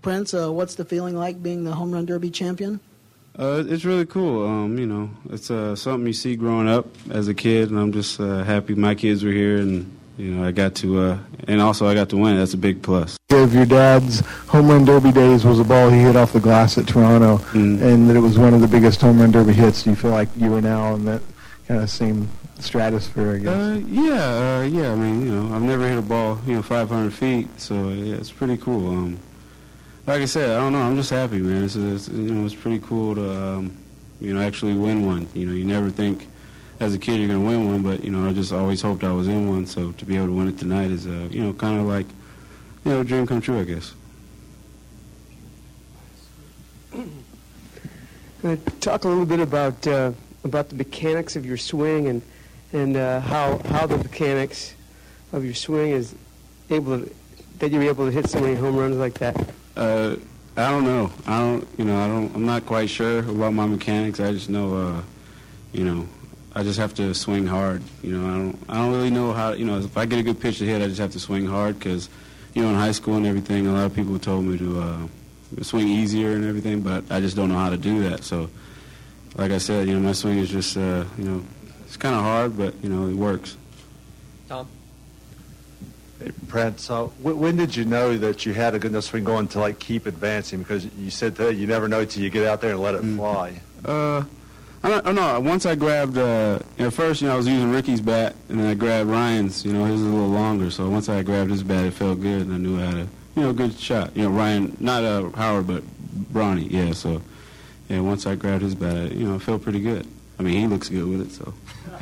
Prince, what's the feeling like being the Home Run Derby champion? It's really cool. It's something you see growing up as a kid, and I'm just happy my kids were here, and I got to, and also I got to win. That's a big plus. Of your dad's Home Run Derby days was a ball he hit off the glass at Toronto, and that it was one of the biggest Home Run Derby hits. Do you feel like you are now in that kind of same stratosphere, I guess? Yeah. I mean, I've never hit a ball, 500 feet, so yeah, it's pretty cool. Like I said, I don't know. I'm just happy, man. It's pretty cool to, actually win one. You never think as a kid you're going to win one, but, I just always hoped I was in one. So to be able to win it tonight is, kind of like, a dream come true, I guess. Talk a little bit about the mechanics of your swing and how the mechanics of your swing is that you're able to hit so many home runs like that. I don't know. I'm not quite sure about my mechanics. I just know, I just have to swing hard. I don't really know how. If I get a good pitch to hit, I just have to swing hard because, in high school and everything, a lot of people told me to swing easier and everything, but I just don't know how to do that. So, like I said, my swing is just, it's kind of hard, but it works. Tom. Hey, Prince, when did you know that you had a good enough swing going to keep advancing? Because you said that you never know till you get out there and let it fly. I don't know. Once I grabbed, first, I was using Ricky's bat, and then I grabbed Ryan's. His is a little longer. So once I grabbed his bat, it felt good, and I knew I had a, good shot. Ryan, not Howard, but Bronny. Yeah. So, once I grabbed his bat, it felt pretty good. I mean, he looks good with it. So.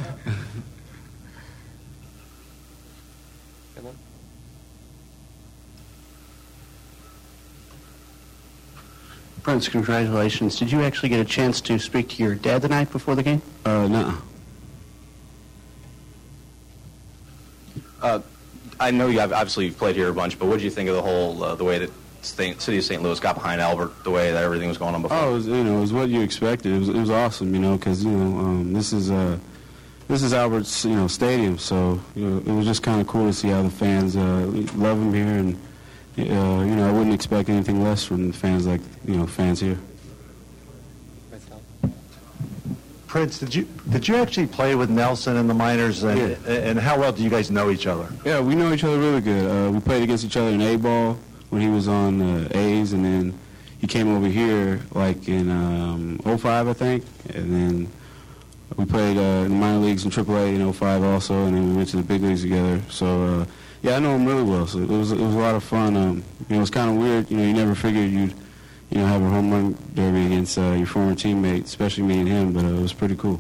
Prince, congratulations. Did you actually get a chance to speak to your dad the night before the game? No. I know obviously you've played here a bunch, but what did you think of the whole, the way that City of St. Louis got behind Albert, the way that everything was going on before? Oh, it was what you expected. It was awesome, because, this is Albert's, stadium, so, it was just kind of cool to see how the fans love him here, and I wouldn't expect anything less from the fans fans here. Prince, did you actually play with Nelson in the minors, and how well do you guys know each other? Yeah, we know each other really good. We played against each other in A-ball when he was on A's, and then he came over here in 05, I think, and then we played in the minor leagues in AAA in 05 also, and then we went to the big leagues together. So. Yeah, I know him really well, so it was a lot of fun. It was kind of weird. You never figured you'd, have a home run derby against your former teammate, especially me and him, but it was pretty cool.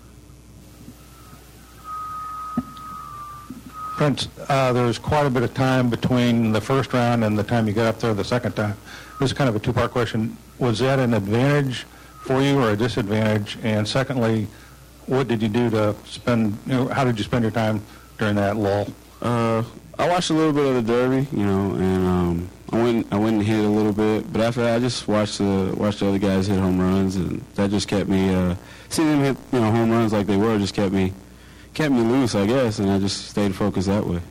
Prince, there was quite a bit of time between the first round and the time you got up there the second time. This is kind of a two-part question. Was that an advantage for you or a disadvantage? And secondly, what did you do to spend, how did you spend your time during that lull? I watched a little bit of the Derby, and I went and hit a little bit. But after that, I just watched the other guys hit home runs, and that just kept me seeing them hit home runs like they were just kept me loose, I guess, and I just stayed focused that way.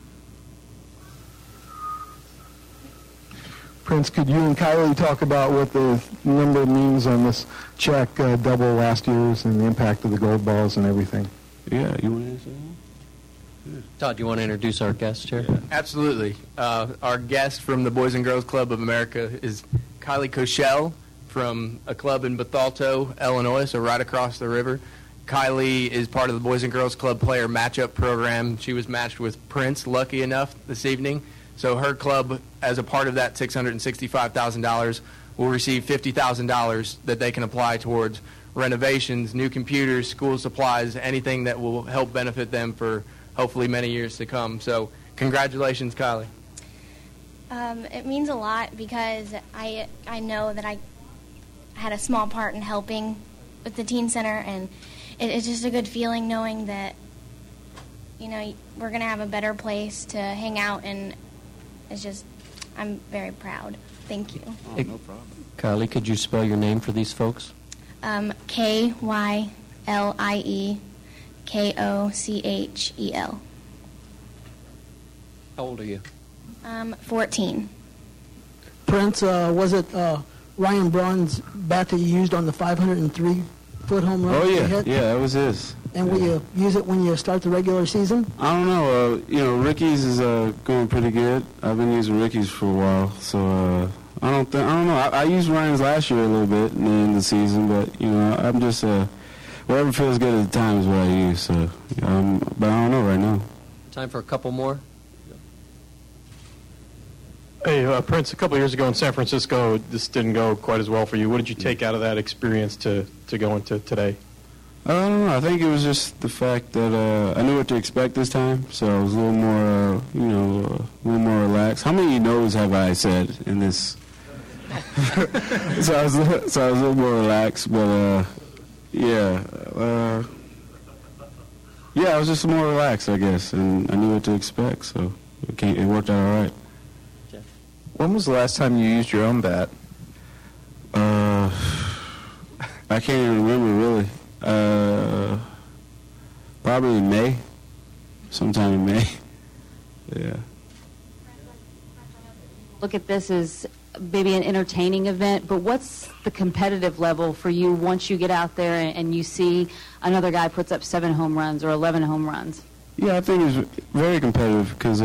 Prince, could you and Kylie talk about what the number means on this check, double last year's, and the impact of the gold balls and everything? Yeah, you want to answer that? Todd, do you want to introduce our guest here? Yeah. Absolutely. Our guest from the Boys and Girls Club of America is Kylie Koshel from a club in Bethalto, Illinois, so right across the river. Kylie is part of the Boys and Girls Club player matchup program. She was matched with Prince, lucky enough, this evening. So her club, as a part of that $665,000, will receive $50,000 that they can apply towards renovations, new computers, school supplies, anything that will help benefit them for hopefully many years to come. So congratulations, Kylie. It means a lot because I know that I had a small part in helping with the teen center, and it's just a good feeling knowing that, we're going to have a better place to hang out, and it's just, I'm very proud. Thank you. Oh, no problem. Kylie, could you spell your name for these folks? KYLIE-KOCHEL. How old are you? 14. Prince, was it Ryan Braun's bat that you used on the 503-foot home run? Oh, you yeah. hit? Yeah, that was his. And will you use it when you start the regular season? I don't know. Ricky's is going pretty good. I've been using Ricky's for a while, so I don't know. I used Ryan's last year a little bit in the end of the season, but I'm just whatever feels good at the time is what I use. So, but I don't know right now. Time for a couple more. Hey, Prince, a couple years ago in San Francisco, this didn't go quite as well for you. What did you take out of that experience to go into today? I don't know. I think it was just the fact that I knew what to expect this time, so I was a little more, a little more relaxed. How many no's have I said in this? so I was a little more relaxed, but yeah, I was just more relaxed, I guess, and I knew what to expect, so it worked out all right. When was the last time you used your own bat? I can't even remember really. Probably in May, sometime in May. Yeah. Look at this as maybe an entertaining event, but what's the competitive level for you once you get out there and you see another guy puts up 7 home runs or 11 home runs? Yeah, I think it's very competitive because,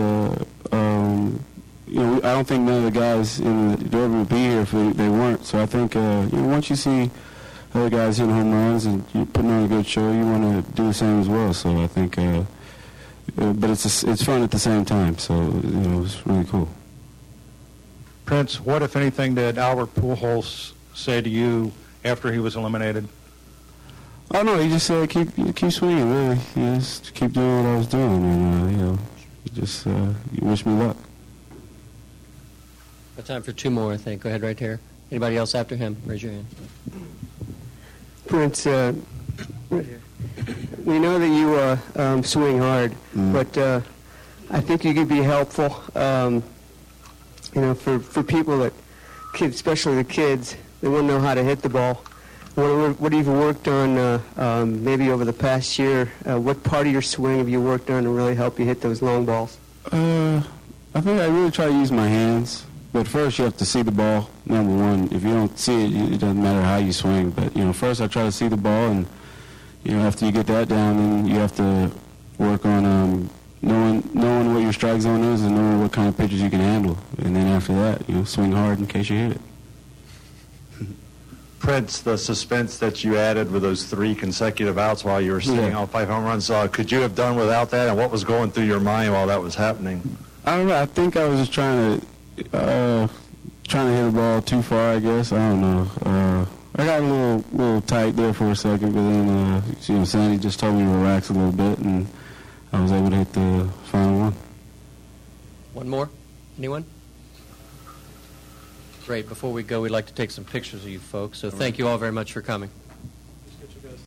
I don't think none of the guys in the Derby would be here if they weren't. So I think, once you see other guys hitting home runs and you're putting on a good show, you want to do the same as well. So I think, but it's fun at the same time. So it's really cool. Prince, what, if anything, did Albert Pujols say to you after he was eliminated? Oh no, he just said keep swinging. Really, he just keep doing what I was doing, and just you wish me luck. Got time for 2 more, I think. Go ahead, right here. Anybody else after him? Raise your hand. Prince, we know that you swing hard, but I think you could be helpful. For people that, especially the kids, they want to know how to hit the ball. What have you worked on maybe over the past year? What part of your swing have you worked on to really help you hit those long balls? I think I really try to use my hands. But first, you have to see the ball, number one. If you don't see it, it doesn't matter how you swing. But, first I try to see the ball, and, after you get that down, then you have to work on knowing what your strike zone is and knowing what kind of pitches you can handle. And then after that, swing hard in case you hit it. Prince, the suspense that you added with those 3 consecutive outs while you were sitting on 5 home runs, could you have done without that? And what was going through your mind while that was happening? I don't know. I think I was just trying to hit the ball too far, I guess. I don't know. I got a little tight there for a second, but then Sandy just told me to relax a little bit, and I was able to hit the final one. One more? Anyone? Great. Before we go, we'd like to take some pictures of you folks. So thank you all very much for coming.